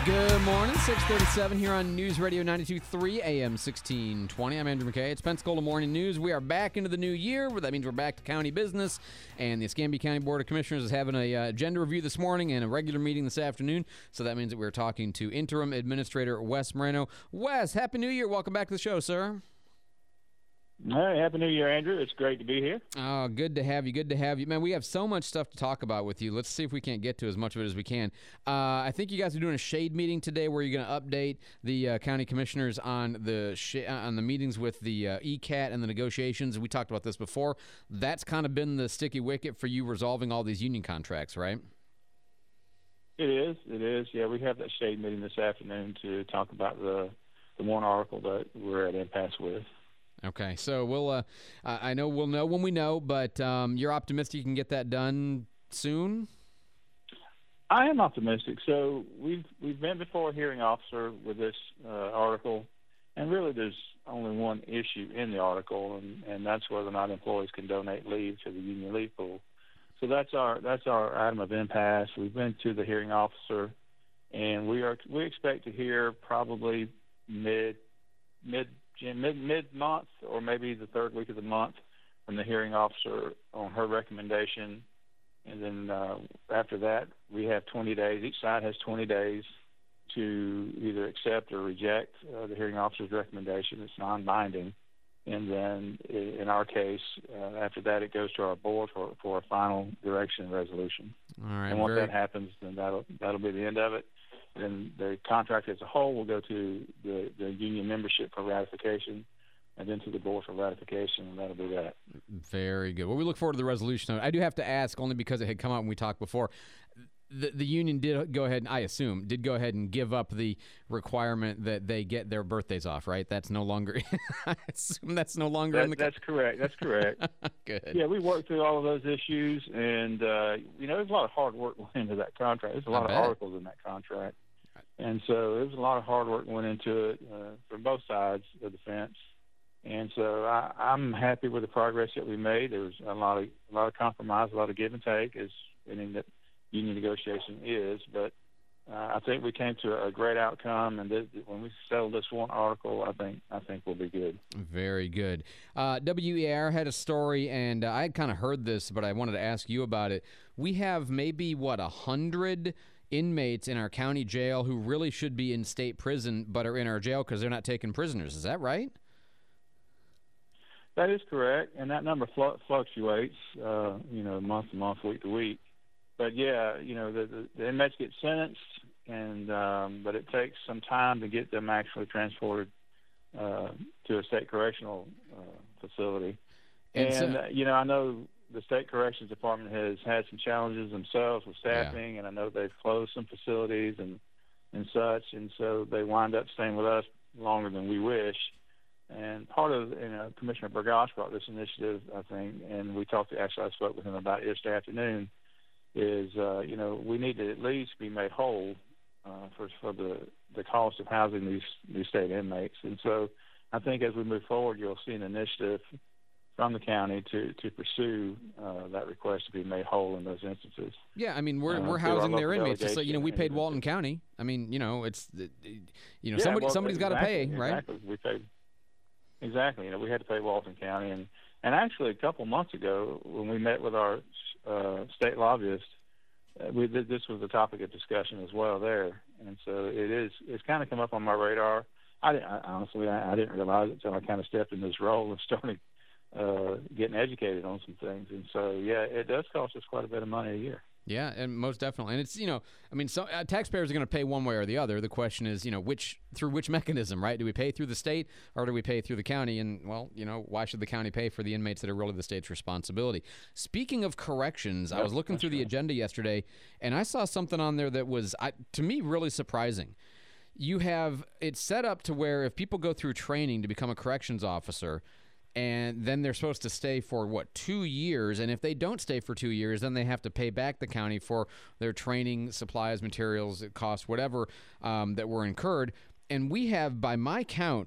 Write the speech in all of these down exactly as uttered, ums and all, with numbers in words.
Good morning, six thirty-seven here on News Radio ninety-two point three A M sixteen twenty. I'm Andrew McKay. It's Pensacola Morning News. We are back into the new year. That means we're back to county business, and the Escambia County Board of Commissioners is having a uh, agenda review this morning and a regular meeting this afternoon, so that means that we're talking to Interim Administrator Wes Moreno. Wes, Happy New Year. Welcome back to the show, sir. Hey, Happy New Year, Andrew. It's great to be here. Oh, good to have you. Good to have you. Man, we have so much stuff to talk about with you. Let's see if we can't get to as much of it as we can. Uh, I think you guys are doing a shade meeting today where you're going to update the uh, county commissioners on the sh- on the meetings with the uh, E C A T and the negotiations. We talked about this before. That's kind of been the sticky wicket for you resolving all these union contracts, right? It is. It is. Yeah, we have that shade meeting this afternoon to talk about the, the one article that we're at impasse with. Okay, so we'll. Uh, I know we'll know when we know, but um, you're optimistic you can get that done soon? I am optimistic. So we've we've been before a hearing officer with this uh, article, and really there's only one issue in the article, and, and that's whether or not employees can donate leave to the union leave pool. So that's our that's our item of impasse. We've been to the hearing officer, and we are we expect to hear probably mid mid. mid mid month or maybe the third week of the month from the hearing officer on her recommendation, and then uh, after that we have twenty days. Each side has twenty days to either accept or reject uh, the hearing officer's recommendation. It's non-binding, and then in our case, uh, after that it goes to our board for, for a final direction and resolution. All right, and once very... that happens, then that'll that'll be the end of it. Then the contract as a whole will go to the, the union membership for ratification, and then to the board for ratification, and that'll be that. Very good. Well, we look forward to the resolution. I do have to ask, only because it had come out when we talked before, the, the union did go ahead, and I assume, did go ahead and give up the requirement that they get their birthdays off, right? That's no longer, I assume that's no longer that, in the That's correct. That's correct. Good. Yeah, we worked through all of those issues, and, uh, you know, there's a lot of hard work went into that contract. There's a lot I of bet. articles in that contract. And so there was a lot of hard work went into it uh, from both sides of the fence. And so I, I'm happy with the progress that we made. There was a lot of a lot of compromise, a lot of give and take, as any union negotiation is. But uh, I think we came to a great outcome, and th- when we settle this one article, I think I think we'll be good. Very good. Uh, W E R had a story, and uh, I had kind of heard this, but I wanted to ask you about it. We have maybe what a hundred inmates in our county jail who really should be in state prison but are in our jail because they're not taking prisoners. Is that right? That is correct, and that number fl- fluctuates, uh, you know, month to month, week to week. But yeah, you know, the, the, the inmates get sentenced, and um, but it takes some time to get them actually transported uh, to a state correctional uh, facility. And, and so, uh, you know, I know the State Corrections Department has had some challenges themselves with staffing, yeah. and I know they've closed some facilities and and such, and so they wind up staying with us longer than we wish. And part of, you know, Commissioner Burgos brought this initiative, I think, and we talked to, actually I spoke with him about it yesterday afternoon, is, uh, you know, we need to at least be made whole uh, for, for the, the cost of housing these, these state inmates. And so I think as we move forward, you'll see an initiative from the county to, to pursue uh, that request to be made whole in those instances. Yeah, I mean, we're uh, we're housing their inmates. Just like, you know, we paid Walton County. I mean, you know, it's, you know, yeah, somebody, well, somebody's exactly, got to pay, right? Exactly. We paid. Exactly. You know, we had to pay Walton County. And, and actually a couple months ago when we met with our uh, state lobbyist, uh, we did, this was a topic of discussion as well there. And so it is, it's kind of come up on my radar. I, didn't, I honestly, I, I didn't realize it until I kind of stepped in this role and started uh, getting educated on some things. And so, yeah, it does cost us quite a bit of money a year. Yeah, and most definitely. And it's, you know, I mean, so, uh, taxpayers are going to pay one way or the other. The question is, you know, which through which mechanism, right? Do we pay through the state or do we pay through the county? And, well, you know, why should the county pay for the inmates that are really the state's responsibility? Speaking of corrections, yep, I was looking through the agenda yesterday, and I saw something on there that was, I, to me, really surprising. You have it set up to where if people go through training to become a corrections officer, and then they're supposed to stay for, what, two years, and if they don't stay for two years, then they have to pay back the county for their training, supplies, materials, costs, whatever um, that were incurred. And we have, by my count,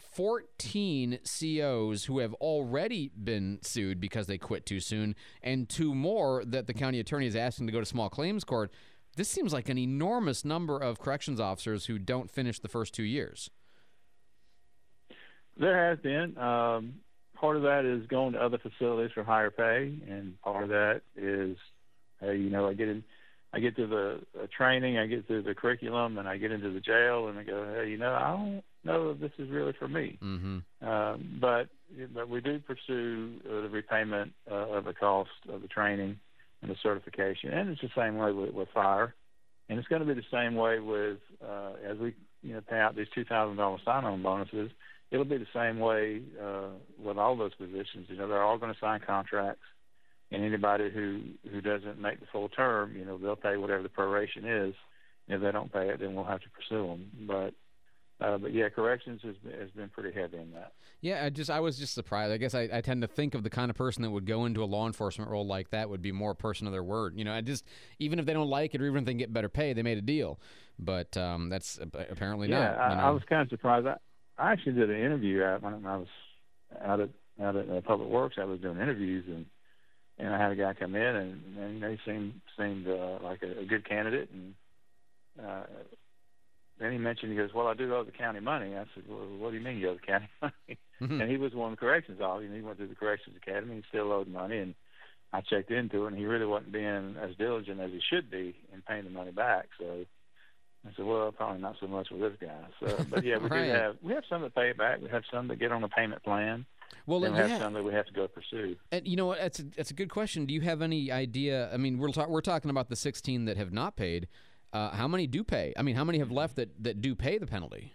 fourteen C Os who have already been sued because they quit too soon, and two more that the county attorney is asking to go to small claims court. this seems like an enormous number of corrections officers who don't finish the first two years. There has been. Um, part of that is going to other facilities for higher pay, and part of that is, hey, you know, I get in, I get through the uh, training, I get through the curriculum, and I get into the jail, and I go, hey, you know, I don't know if this is really for me. Mm-hmm. Um, but but we do pursue uh, the repayment uh, of the cost of the training and the certification, and it's the same way with, with fire, and it's going to be the same way with uh, as we you know pay out these two thousand dollars sign-on bonuses. It'll be the same way uh, with all those positions. You know, they're all going to sign contracts, and anybody who, who doesn't make the full term, you know, they'll pay whatever the proration is. If they don't pay it, then we'll have to pursue them. But, uh, but yeah, corrections has been, has been pretty heavy in that. Yeah, I just I was just surprised. I guess I, I tend to think of the kind of person that would go into a law enforcement role like that would be more a person of their word. You know, I just even if they don't like it or even if they can get better pay, they made a deal. But um, that's apparently yeah, not. Yeah, you know? I, I was kind of surprised. I, I actually did an interview at, when I was out at out at uh, Public Works. I was doing interviews, and and I had a guy come in, and, and you know, he seemed seemed uh, like a, a good candidate, and uh, then he mentioned, he goes, well, I do owe the county money. I said, well, what do you mean you owe the county money? Mm-hmm. And he was one of the corrections officers, and he went through the corrections academy, and he still owed money, and I checked into it, and he really wasn't being as diligent as he should be in paying the money back. So I said, well, probably not so much with this guy. So, but yeah, we right. do have we have some that pay it back. We have some that get on a payment plan. Well, and we yeah. have some that we have to go pursue. And you know what? That's a, that's a good question. Do you have any idea? I mean, we're talk, we're talking about the sixteen that have not paid. Uh, how many do pay? I mean, how many have left that, that do pay the penalty?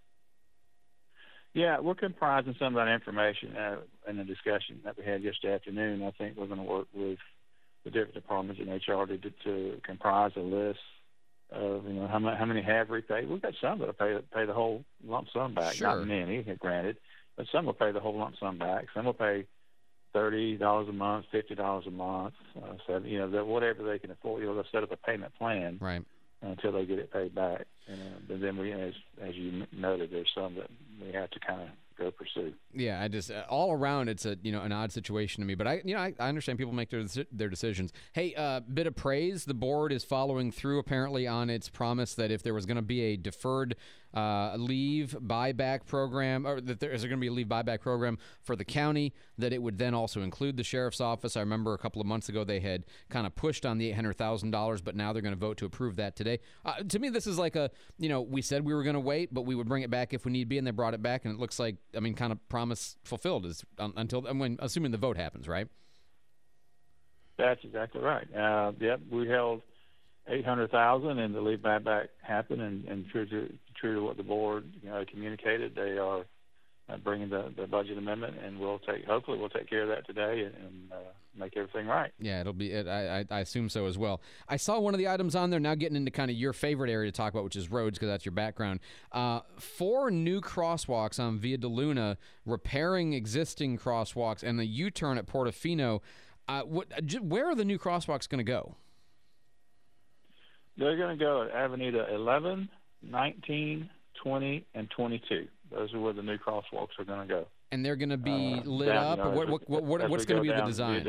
Yeah, we're comprising some of that information uh, in the discussion that we had yesterday afternoon. I think we're going to work with the different departments in H R to, to comprise a list of, you know, how many, how many have repaid. We've got some that will pay, pay the whole lump sum back. Sure. Not many, granted, but some will pay the whole lump sum back. Some will pay thirty dollars a month, fifty dollars a month, uh, so, you know, that whatever they can afford. You know, they'll set up a payment plan. Right. Until they get it paid back. And, uh, but then we, as as you noted, there's some that we have to kind of go pursue. Yeah, I just uh, all around it's a you know an odd situation to me, but I you know I, I understand people make their their decisions. Hey, uh, bit of praise. The board is following through apparently on its promise that if there was going to be a deferred uh, leave buyback program, or that there is going to be a leave buyback program for the county, that it would then also include the sheriff's office. I remember a couple of months ago they had kind of pushed on the eight hundred thousand dollars, but now they're going to vote to approve that today. Uh, to me, this is like a you know we said we were going to wait, but we would bring it back if we need be, and they brought it back, and it looks like I mean kind of promise fulfilled is um, until I mean, assuming the vote happens, right? That's exactly right. Uh, yep, we held eight hundred thousand, and the leave buyback happened, and, and true to true to what the board you know communicated, they are uh, bringing the, the budget amendment, and we'll take hopefully we'll take care of that today and, and uh, make everything right. Yeah, it'll be. It, I, I assume so as well. I saw one of the items on there. Now getting into kind of your favorite area to talk about, which is roads, because that's your background. Uh, four new crosswalks on Via de Luna, repairing existing crosswalks, and the U-turn at Portofino. Uh, what? Where are the new crosswalks going to go? They're going to go at Avenida eleven, nineteen, twenty, and twenty-two. Those are where the new crosswalks are going to go. And they're going to be uh, lit down, up? you know, what, what, what, what, what's going to be the design?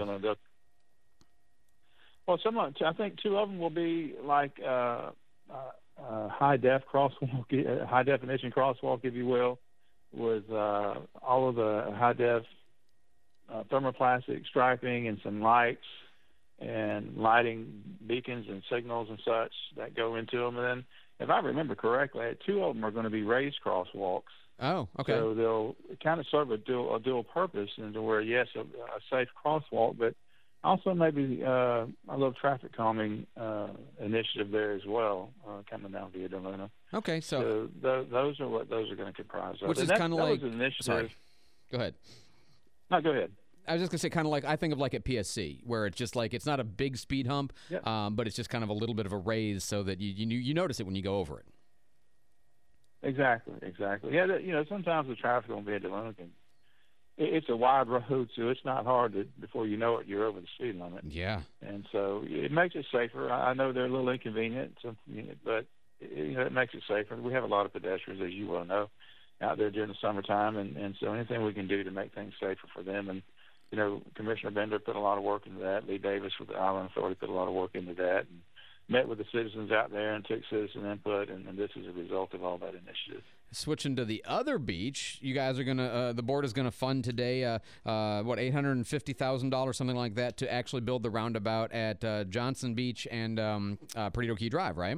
Well, some of, I think two of them will be like uh, uh, uh, high-def crosswalk, high-definition crosswalk, if you will, with uh, all of the high-def uh, thermoplastic striping and some lights and lighting beacons and signals and such that go into them. And then, if I remember correctly, two of them are going to be raised crosswalks. Oh, okay. So they'll kind of serve a dual, a dual purpose, into where, yes, a, a safe crosswalk, but also maybe uh, a little traffic calming uh, initiative there as well, uh, coming down via de Luna. Okay, so, so th- those are what those are going to comprise of. Which and is kind of like. An initiative. Sorry. Go ahead. No, go ahead. I was just gonna say, kind of like I think of like at P S C, where it's just like it's not a big speed hump, yep. um, but it's just kind of a little bit of a raise, so that you you you notice it when you go over it. Exactly, exactly. Yeah, you know, sometimes the traffic on Via de Luna can. It's a wide road, so it's not hard to before you know it, you're over the speed limit. Yeah. And so it makes it safer. I know they're a little inconvenient, so, but you know, it makes it safer. We have a lot of pedestrians, as you well know, out there during the summertime, and, and so anything we can do to make things safer for them. And you know, Commissioner Bender put a lot of work into that. Lee Davis with the Island Authority put a lot of work into that. And met with the citizens out there and took citizen input, and, and this is a result of all that initiative. Switching to the other beach, you guys are going to, uh, the board is going to fund today, uh, uh, what, eight hundred fifty thousand dollars, something like that, to actually build the roundabout at uh, Johnson Beach and um, uh, Perdido Key Drive, right?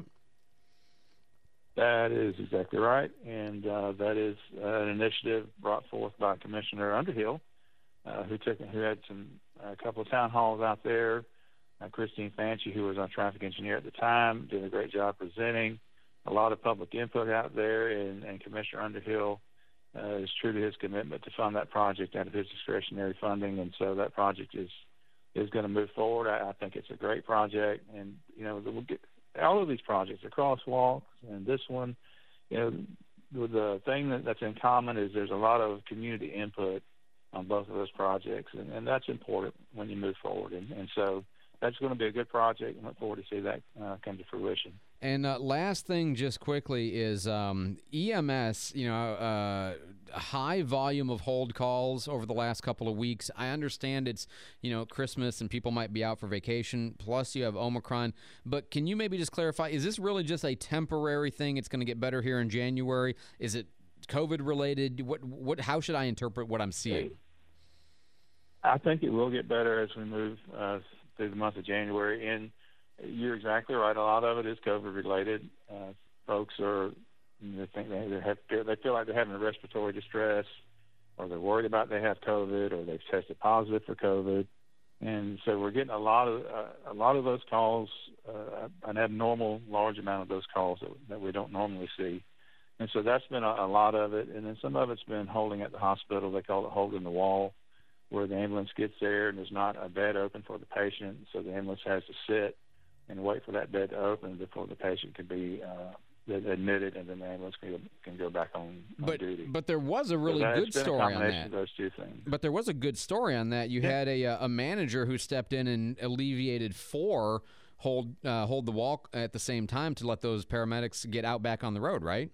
That is exactly right, and uh, that is uh, an initiative brought forth by Commissioner Underhill, uh, who took who had some a couple of town halls out there. Uh, Christine Fanchi, who was our traffic engineer at the time, did a great job presenting. A lot of public input out there, and, and Commissioner Underhill uh, is true to his commitment to fund that project out of his discretionary funding, and so that project is is going to move forward. I, I think it's a great project, and you know we'll get all of these projects, the crosswalks and this one. You know, the thing that, that's in common is there's a lot of community input on both of those projects, and, and that's important when you move forward. And, and so that's going to be a good project, and look forward to see that uh, come to fruition. And uh, last thing, just quickly, is um, E M S, you know, uh, a high volume of hold calls over the last couple of weeks. I understand it's, you know, Christmas and people might be out for vacation, plus you have Omicron. But can you maybe just clarify, is this really just a temporary thing? It's going to get better here in January? Is it COVID-related? What, what, how should I interpret what I'm seeing? I think it will get better as we move uh, through the month of January. And you're exactly right. A lot of it is COVID related. Uh, folks are, they think they, they have, they feel like they're having a respiratory distress, or they're worried about they have COVID, or they've tested positive for COVID, and so we're getting a lot of uh, a lot of those calls, uh, an abnormal large amount of those calls that, that we don't normally see, and so that's been a, a lot of it. And then some of it's been holding at the hospital. They call it holding the wall, where the ambulance gets there and there's not a bed open for the patient, so the ambulance has to sit and wait for that bed to open before the patient can be uh, admitted, and then the ambulance can go, can go back on, on but, duty. But there was a really so good story on that. Of those two things. But there was a good story on that. You yeah. had a a manager who stepped in and alleviated four hold uh, hold the wall at the same time to let those paramedics get out back on the road, right?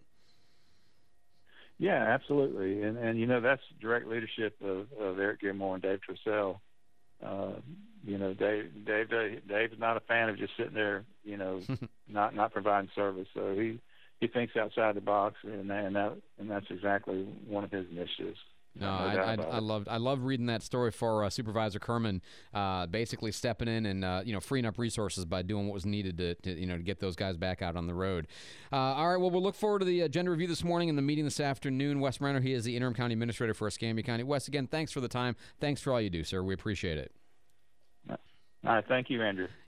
Yeah, absolutely. And and you know that's direct leadership of, of Eric Gilmore and Dave Trussell. Uh, you know, Dave, Dave, Dave's not a fan of just sitting there, you know, not not providing service. So he, he thinks outside the box, and that, and that and that's exactly one of his initiatives. No, I, I, I loved I loved reading that story for uh, Supervisor Kerman, uh, basically stepping in and uh, you know freeing up resources by doing what was needed to, to you know to get those guys back out on the road. Uh, all right, well we'll look forward to the agenda review this morning and the meeting this afternoon. Wes Renner, he is the interim county administrator for Escambia County. Wes, again, thanks for the time. Thanks for all you do, sir. We appreciate it. All right, thank you, Andrew.